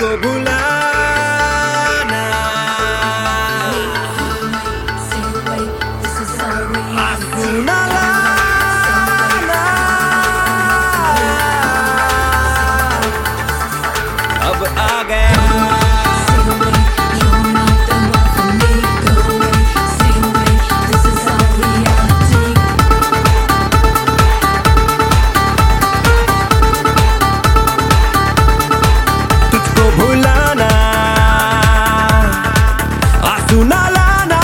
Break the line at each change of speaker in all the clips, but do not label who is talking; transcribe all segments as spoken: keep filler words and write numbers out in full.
तुझको भुलाना, आंसू न लाना, अब आ गया ना लाना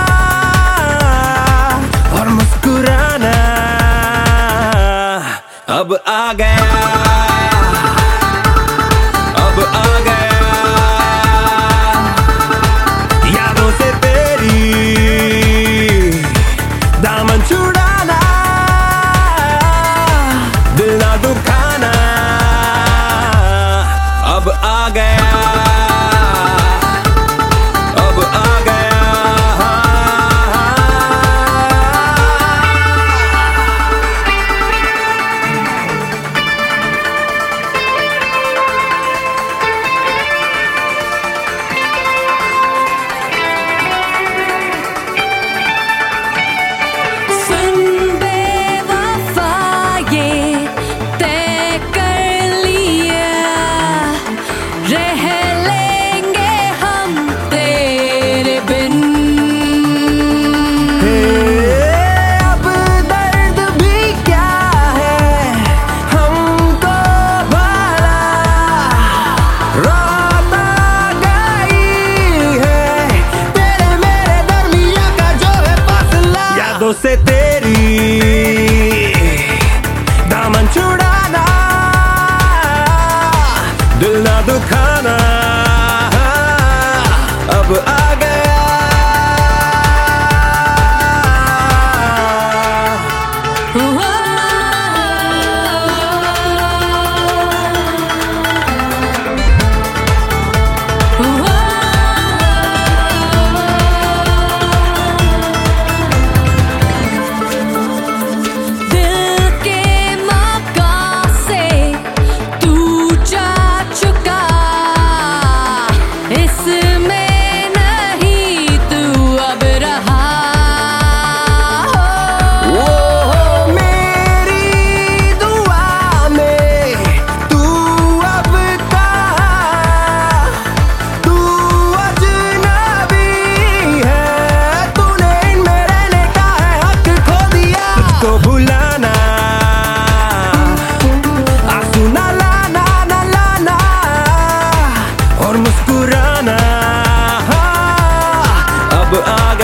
और मुस्कुराना, अब आ गया, अब आ गया यादों से तेरी दामन छुड़ाना, दिल ना दुखाना, अब आ गया, अब आ से तेरी दामन छुड़ाना, दिल ना दुखाना, अब आ गया, तो भुलाना, आंसू न लाना, न लाना और मुस्कुराना, अब आ